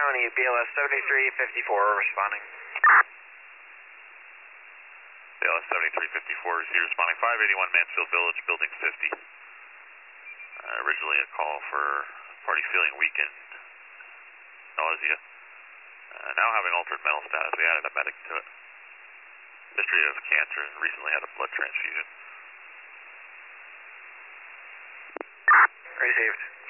County, BLS 7354 responding. BLS 7354 is here responding. 581 Mansfield Village, Building 50. Originally a call for party feeling weak and nausea. Now having altered mental status. We added a medic to it. History of cancer and recently had a blood transfusion. Received.